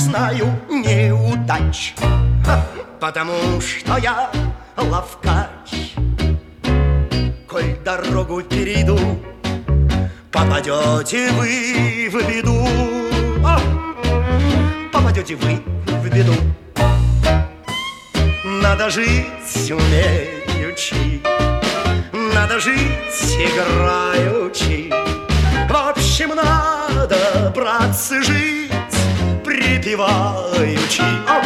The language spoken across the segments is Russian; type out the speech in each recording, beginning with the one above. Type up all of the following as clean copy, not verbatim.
знаю неудач, потому что я ловкач. Коль дорогу перейду, попадете вы в беду. Попадете вы в беду. Надо жить умеючи, надо жить играючи. В общем, надо, братцы, жить припеваючи.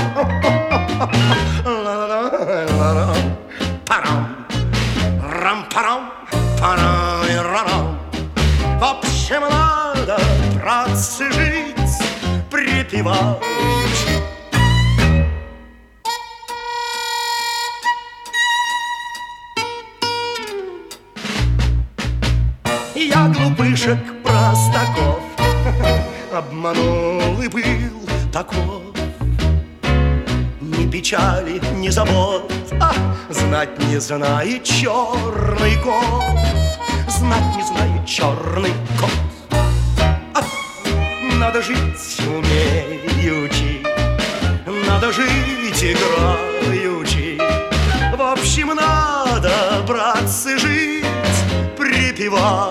Парам, рам-парам, парам-рам. В общем, надо, братцы, жить припеваючи. Я глупышек простаков обманул и был таков. Ни печали, ни забот, знать не знает черный кот. Знать не знает черный кот. Надо жить умеючи, надо жить играючи. В общем, надо, братцы, жить припеваючи.